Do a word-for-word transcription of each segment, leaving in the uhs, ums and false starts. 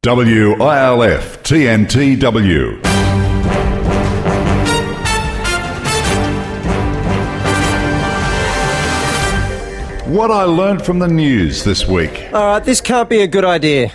W I L F T N T W. What I learned from the news this week. All right, this can't be a good idea.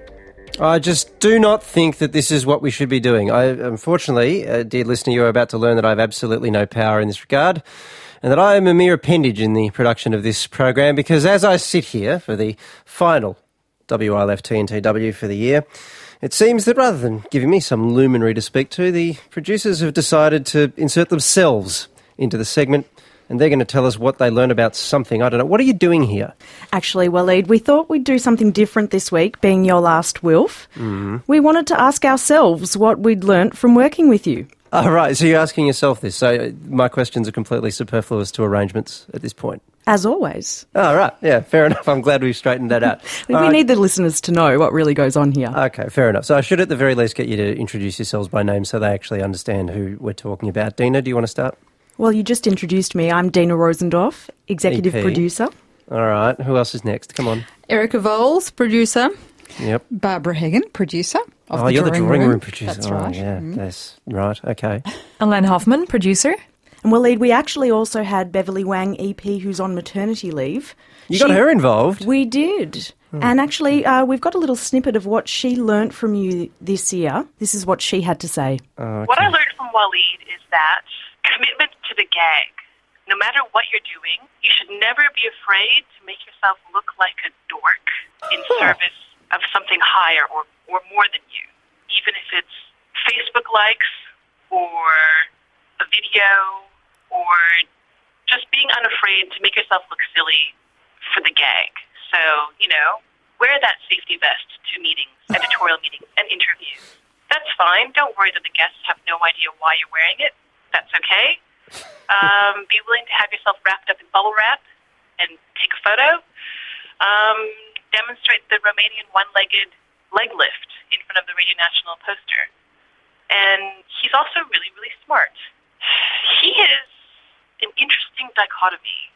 I just do not think that this is what we should be doing. I, unfortunately, uh, dear listener, you're about to learn that I have absolutely no power in this regard and that I am a mere appendage in the production of this program, because as I sit here for the final W I L F T N T W for the year, it seems that rather than giving me some luminary to speak to, the producers have decided to insert themselves into the segment, and they're going to tell us what they learn about something. I don't know. What are you doing here? Actually, Waleed, we thought we'd do something different this week, being your last Wilf. Mm-hmm. We wanted to ask ourselves what we'd learnt from working with you. Oh, right. So you're asking yourself this. So my questions are completely superfluous to arrangements at this point. As always. Oh, right. Yeah, fair enough. I'm glad we've straightened that out. we right. need the listeners to know what really goes on here. Okay, fair enough. So I should at the very least get you to introduce yourselves by name so they actually understand who we're talking about. Dina, do you want to start? Well, you just introduced me. I'm Dina Rosendorff, executive E P. producer. All right. Who else is next? Come on. Erica Voles, producer. Yep. Barbara Hagan, producer of oh, the you're drawing the drawing room, room producer. That's oh, right. Yeah, mm. that's right. Okay. Elaine Hoffman, producer. And Waleed, we actually also had Beverly Wang, E P, who's on maternity leave. You she, got her involved. We did. Hmm. And actually, uh, we've got a little snippet of what she learnt from you this year. This is what she had to say. Oh, okay. What I learned from Waleed is that commitment to the gag. No matter what you're doing, you should never be afraid to make yourself look like a dork in service of something higher or, or more than you. Even if it's Facebook likes or a video or just being unafraid to make yourself look silly for the gag. So, you know, wear that safety vest to meetings, editorial meetings, and interviews. That's fine. Don't worry that the guests have no idea why you're wearing it. That's okay. Um, be willing to have yourself wrapped up in bubble wrap and take a photo. Um, demonstrate the Romanian one-legged leg lift in front of the Radio National poster. And he's also really, really smart. He is an interesting dichotomy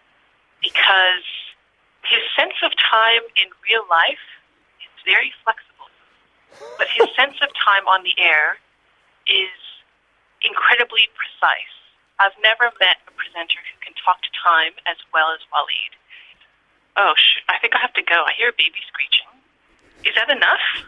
because his sense of time in real life is very flexible, but his sense of time on the air is incredibly precise. I've never met a presenter who can talk to time as well as Waleed. Oh, sh- I think I have to go. I hear a baby screeching. Is that enough?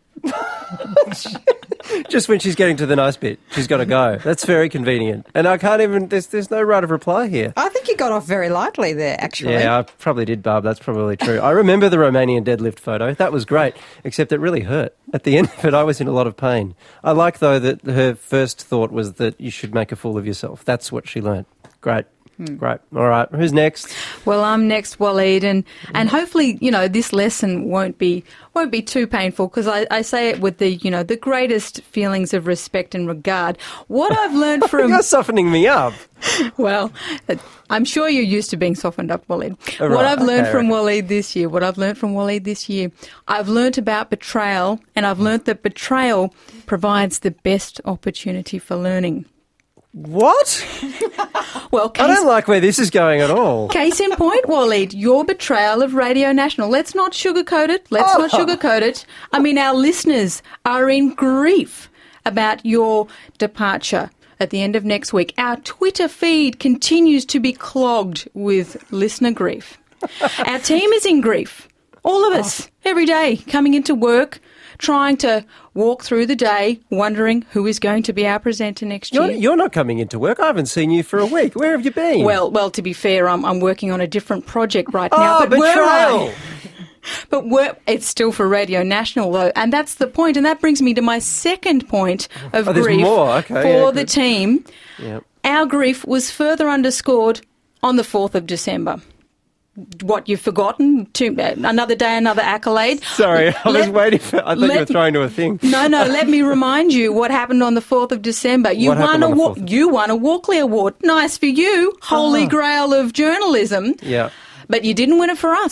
Just when she's getting to the nice bit, she's got to go. That's very convenient. And I can't even, there's, there's no right of reply here. I think you got off very lightly there, actually. Yeah, I probably did, Barb. That's probably true. I remember the Romanian deadlift photo. That was great, except it really hurt. At the end of it, I was in a lot of pain. I like, though, that her first thought was that you should make a fool of yourself. That's what she learnt. Great. Hmm. Great. All right. Who's next? Well, I'm next, Waleed, and, and hopefully, you know, this lesson won't be won't be too painful, because I, I say it with the, you know, the greatest feelings of respect and regard. What I've learned from... You're softening me up. Well, I'm sure you're used to being softened up, Waleed. Right, what I've learned okay, from right. Waleed this year, what I've learned from Waleed this year, I've learned about betrayal, and I've learned that betrayal provides the best opportunity for learning. What? Well, case, I don't like where this is going at all. Case in point, Waleed, your betrayal of Radio National. Let's not sugarcoat it. Let's Oh. not sugarcoat it. I mean, our listeners are in grief about your departure at the end of next week. Our Twitter feed continues to be clogged with listener grief. Our team is in grief. All of us, every day, coming into work, trying to walk through the day, wondering who is going to be our presenter next You're, year. you're not coming into work. I haven't seen you for a week. Where have you been? Well, well, to be fair, I'm, I'm working on a different project right now. Oh, but were betrayal! I- But we're, it's still for Radio National, though, and that's the point. And that brings me to my second point of Oh, there's grief more. Okay, for yeah, the good. team. Yep. Our grief was further underscored on the fourth of December. What, you've forgotten? To, uh, another day, another accolade. Sorry, I was Let- waiting for... I thought you let- were throwing to a thing. No, no, let me remind you what happened on the fourth of December. You What happened won a on the Wa- fourth? you won a Walkley Award. Nice for you, holy Oh. grail of journalism. Yeah. But you didn't win it for us.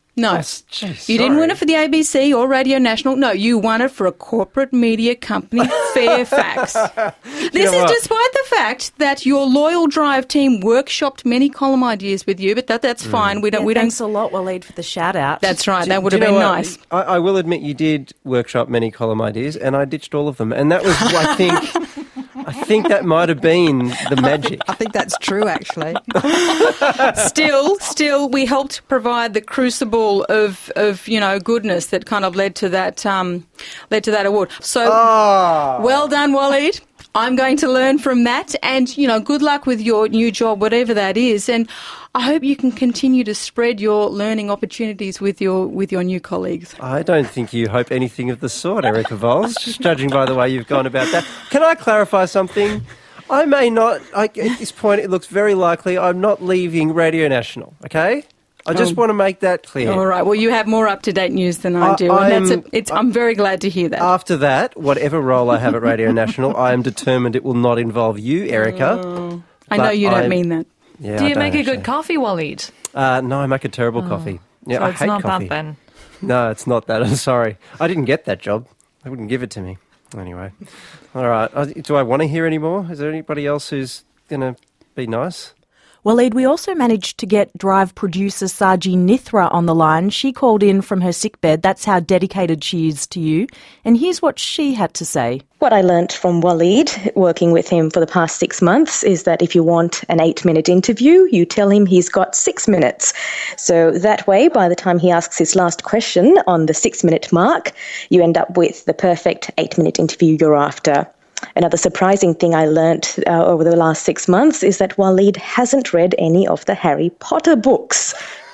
No. Yes, geez, you didn't win sorry. it for the A B C or Radio National. No, you won it for a corporate media company, Fairfax. This know is what? despite the fact that your loyal Drive team workshopped many column ideas with you, but that, that's Mm. fine. We don't. Yeah, we don't. thanks a lot, Waleed, for the shout out. That's right. Do- That would do have you been know what? nice. I, I will admit you did workshop many column ideas, and I ditched all of them. And that was, I think, I think that might have been the magic. I think that's true, actually. still, still, we helped provide the crucible of, of you know, goodness that kind of led to that, um, led to that award. So, Oh. well done, Waleed. I'm going to learn from that, and you know, good luck with your new job, whatever that is. And I hope you can continue to spread your learning opportunities with your with your new colleagues. I don't think you hope anything of the sort, Erica Vols, just judging by the way you've gone about that. Can I clarify something? I may not, I, at this point it looks very likely I'm not leaving Radio National, okay? I just Oh. want to make that clear. All right. Well, you have more up to date news than I I- do, and that's I'm- a, it's. I'm very glad to hear that. After that, whatever role I have at Radio National, I am determined it will not involve you, Erica. I know but you don't I'm- mean that. Yeah, Do I you don't make a actually. good coffee, Waleed? Uh, no, I make a terrible coffee. Yeah, so I it's hate not coffee. that then. No, it's not that. I'm sorry. I didn't get that job. They wouldn't give it to me. Anyway. All right. Uh, Do I want to hear any more? Is there anybody else who's going to be nice? Waleed, we also managed to get Drive producer Saji Nithra on the line. She called in from her sickbed. That's how dedicated she is to you. And here's what she had to say. What I learnt from Waleed, working with him for the past six months, is that if you want an eight-minute interview, you tell him he's got six minutes. So that way, by the time he asks his last question on the six-minute mark, you end up with the perfect eight-minute interview you're after. Another surprising thing I learnt uh, over the last six months is that Waleed hasn't read any of the Harry Potter books.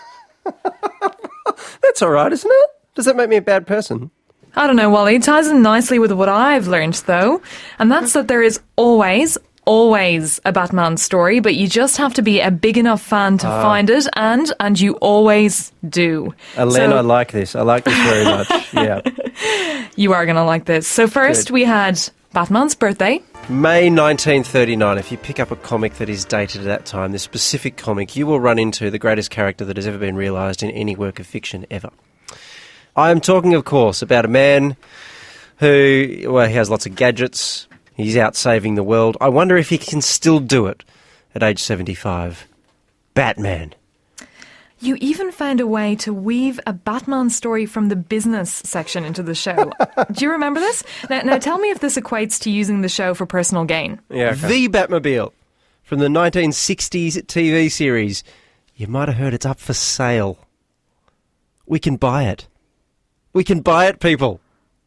That's all right, isn't it? Does that make me a bad person? I don't know, Waleed. Ties in nicely with what I've learned, though. And that's that there is always, always a Batman story, but you just have to be a big enough fan to find it, and and you always do. Elaine, So- I like this. I like this very much. Yeah. You are going to like this. So first Good. we had Batman's birthday. May nineteen thirty-nine, if you pick up a comic that is dated at that time, this specific comic, you will run into the greatest character that has ever been realised in any work of fiction ever. I am talking, of course, about a man who, well, he has lots of gadgets. He's out saving the world. I wonder if he can still do it at age seventy-five. Batman. You even found a way to weave a Batman story from the business section into the show. Do you remember this? Now, now tell me if this equates to using the show for personal gain. Yeah, The Batmobile from the nineteen sixties T V series. You might have heard it's up for sale. We can buy it. We can buy it, people.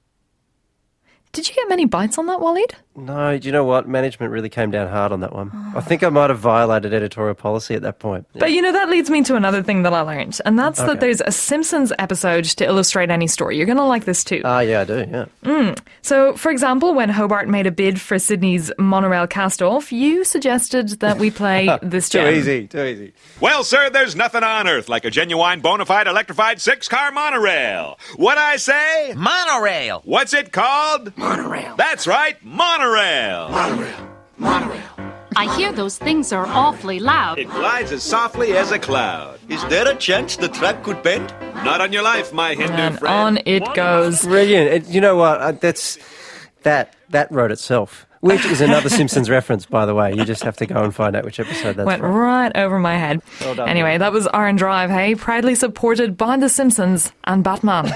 Did you get many bites on that, Waleed? No, do you know what? Management really came down hard on that one. I think I might have violated editorial policy at that point. But you know, that leads me to another thing that I learned, and that's Okay. that there's a Simpsons episode to illustrate any story. You're going to like this too. Ah, yeah, I do, yeah. So, for example, when Hobart made a bid for Sydney's monorail cast-off, you suggested that we play this Too gem. easy, too easy. Well, sir, there's nothing on earth like a genuine, bona fide, electrified six-car monorail. What I say? Monorail. What's it called? Monorail. That's right, monorail. Monorail. Monorail. I hear those things are awfully loud. It glides as softly as a cloud. Is there a chance the track could bend? Not on your life, my Hindu And friend. on it goes. Brilliant. And you know what? Uh, that's that that wrote itself, which is another Simpsons reference, by the way. You just have to go and find out which episode that's Went from. right over my head. Well done, anyway, mate. that was Iron Drive, hey? Proudly supported by The Simpsons and Batman.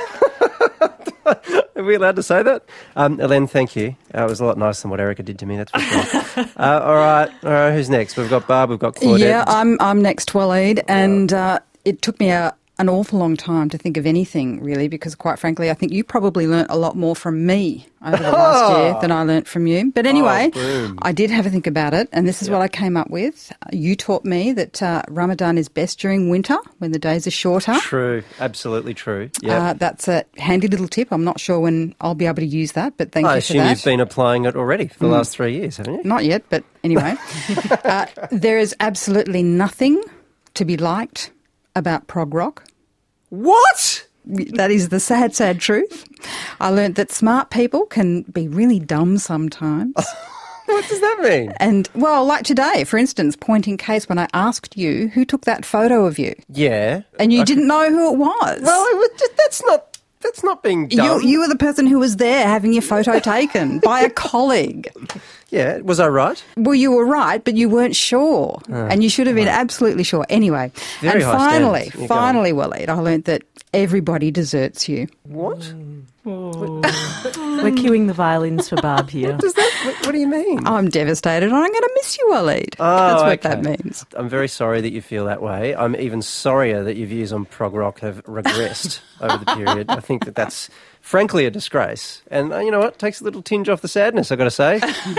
Are we allowed to say that? Um, Elaine, thank you. Uh, it was a lot nicer than what Erica did to me, that's for sure. uh, all right, all right. Who's next? We've got Barb, we've got Claudette. Yeah, I'm I'm next, Waleed, and uh, it took me a, an awful long time to think of anything, really, because quite frankly, I think you probably learnt a lot more from me over the last year than I learnt from you. But anyway, boom. I did have a think about it, and this is what I came up with. Uh, You taught me that uh, Ramadan is best during winter when the days are shorter. True, absolutely true. Yeah. Uh, that's a handy little tip. I'm not sure when I'll be able to use that, but thank I you for assume that. you've been applying it already for the last three years, haven't you? Not yet, but anyway. uh, there is absolutely nothing to be liked about prog rock. What? That is the sad, sad truth. I learnt that smart people can be really dumb sometimes. What does that mean? And, well, like today, for instance, point in case when I asked you who took that photo of you. Yeah. And you I didn't know who it was. Well, it was just, that's not that's not being done. You, you were the person who was there having your photo taken by a colleague. Yeah, was I right? Well, you were right, but you weren't sure. Oh, and you should have been right. absolutely sure. Anyway, Very and high finally, standards. finally, Waleed, I learnt that everybody deserts you. What? Oh. We're cueing the violins for Barb here. What does that? What, what do you mean? I'm devastated. I'm going to miss you, Waleed. Oh, That's what okay. that means. I'm very sorry that you feel that way. I'm even sorrier that your views on prog rock have regressed over the period. I think that that's frankly a disgrace. And uh, you know what? Takes a little tinge off the sadness, I've got to say.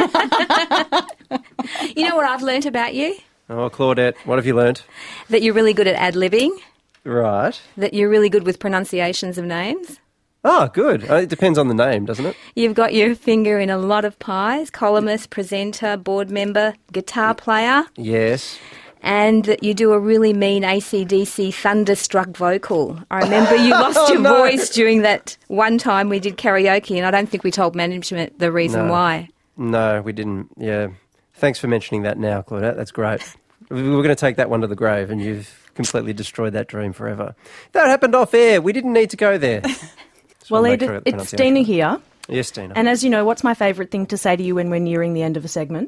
You know what I've learnt about you? Oh, Claudette, what have you learnt? That you're really good at ad-libbing. Right. That you're really good with pronunciations of names. Oh, good. Uh, it depends on the name, doesn't it? You've got your finger in a lot of pies. Columnist, presenter, board member, guitar player. Yes. And that you do a really mean A C D C thunderstruck vocal. I remember you lost Oh, your no. voice during that one time we did karaoke, and I don't think we told management the reason No. why. No, we didn't. Yeah. Thanks for mentioning that now, Claudette. That's great. We We're going to take that one to the grave, and you've completely destroyed that dream forever. That happened off air. We didn't need to go there. Well, it, it's Dina here. Yes, Dina. And as you know, what's my favourite thing to say to you when we're nearing the end of a segment?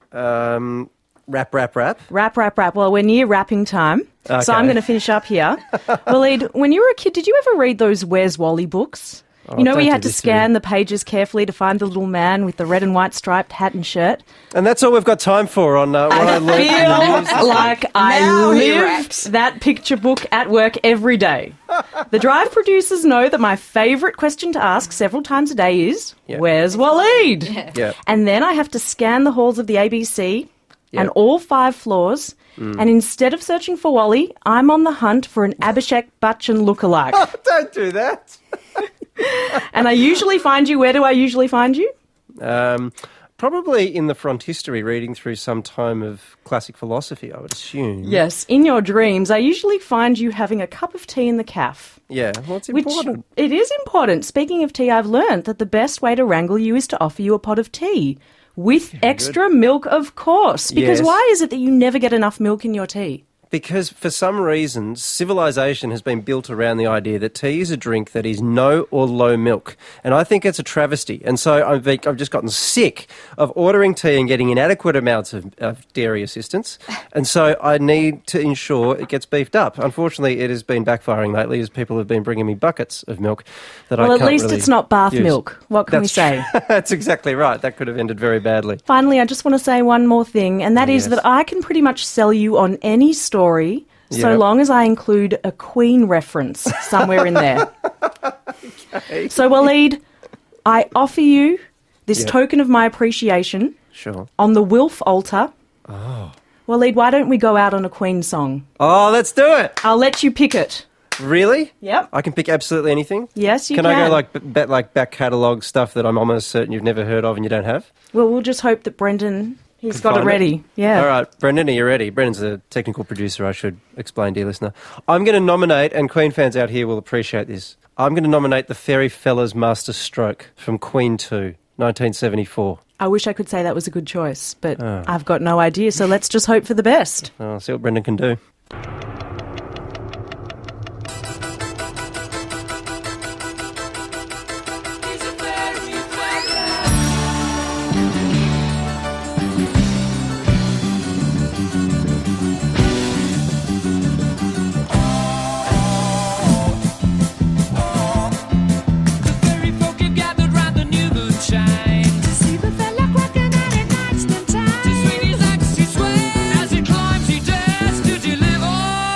Um, rap, rap, rap. Rap, rap, rap. Well, we're near wrapping time, Okay. so I'm going to finish up here. Waleed, when you were a kid, did you ever read those Where's Wally books? Oh, you know, where don't you do had to this to scan me. the pages carefully to find the little man with the red and white striped hat and shirt. And that's all we've got time for on uh, what I, I learned from the news this feel like week. I Now he lived raps. that picture book at work every day. The Drive producers know that my favourite question to ask several times a day is, Yeah. where's Waleed? Yeah. Yeah. And then I have to scan the halls of the A B C Yeah. and all five floors, Mm. and instead of searching for Wally, I'm on the hunt for an Abhishek Bachchan lookalike. Oh, don't do that. And I usually find you, where do I usually find you? Um, probably in the frontistery, reading through some tome of classic philosophy, I would assume. Yes, in your dreams, I usually find you having a cup of tea in the cafe. Yeah, well, it's Which important. it is important. Speaking of tea, I've learnt that the best way to wrangle you is to offer you a pot of tea. With extra milk, of course. Because Yes. why is it that you never get enough milk in your tea? Because for some reason, civilization has been built around the idea that tea is a drink that is no or low milk. And I think it's a travesty. And so I've, be- I've just gotten sick of ordering tea and getting inadequate amounts of, of dairy assistance. And so I need to ensure it gets beefed up. Unfortunately, it has been backfiring lately as people have been bringing me buckets of milk that I Well, can't at least really it's not bath use. milk. What can we That's say? true. That's exactly right. That could have ended very badly. Finally, I just want to say one more thing, and that Oh, is yes. that I can pretty much sell you on any story so Yeah. long as I include a Queen reference somewhere in there. Okay. So, Waleed, I offer you this Yeah. token of my appreciation Sure. on the Wilf altar. Oh. Waleed, why don't we go out on a Queen song? Oh, let's do it. I'll let you pick it. Really? Yep. I can pick absolutely anything? Yes, you can. can. I go like b- bet like back catalogue stuff that I'm almost certain you've never heard of and you don't have? Well, we'll just hope that Brendan, he's Can got it find ready. Yeah. All right, Brendan, are you ready? Brendan's the technical producer, I should explain, dear listener. I'm going to nominate, and Queen fans out here will appreciate this, I'm going to nominate the Fairy Fellas Master Stroke from Queen two, nineteen seventy-four. I wish I could say that was a good choice, but Oh. I've got no idea, so let's just hope for the best. I'll see what Brendan can do. As he climbs, he dares to deliver.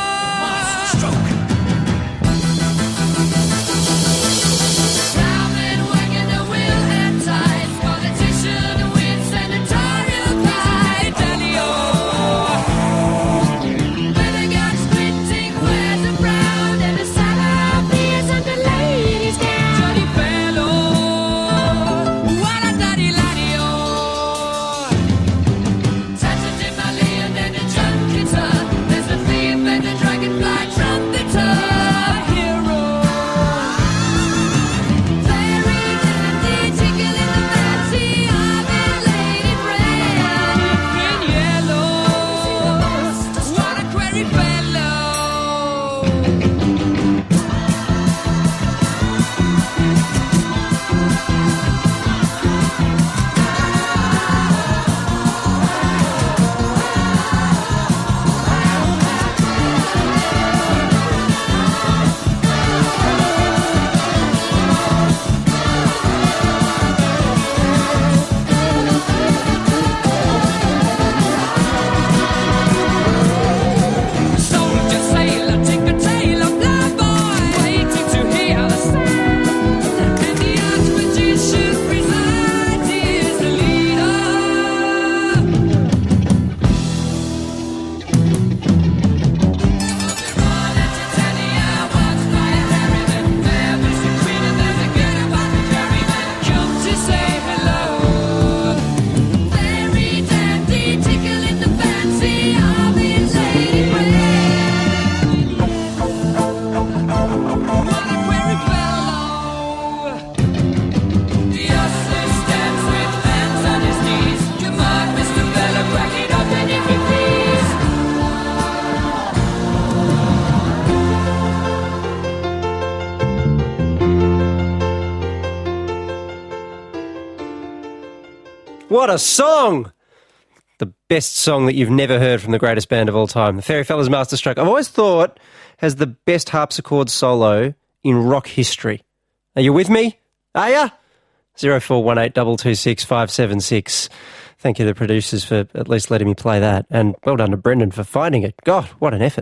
What a song! The best song that you've never heard from the greatest band of all time, the Fairyfellas Masterstroke. I've always thought has the best harpsichord solo in rock history. Are you with me? Are ya? zero four one eight two two six five seven six. Thank you to the producers for at least letting me play that. And well done to Brendan for finding it. God, what an effort.